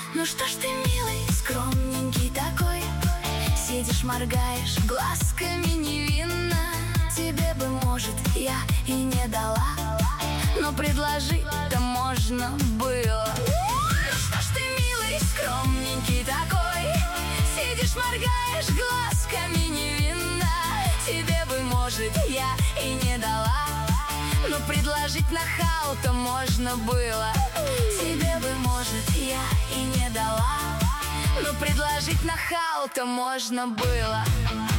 Ну что ж ты, милый, скромненький такой, сидишь, моргаешь глазками невинно. Тебе бы, может, я и не дала, но предложить-то можно было. Ну что ж ты, милый, скромненький такой, сидишь, моргаешь глазками невинно. Тебе бы, может, я и не дала, но предложить нахал-то можно было. Тебе бы, может, я и не дала, но предложить нахал-то можно было.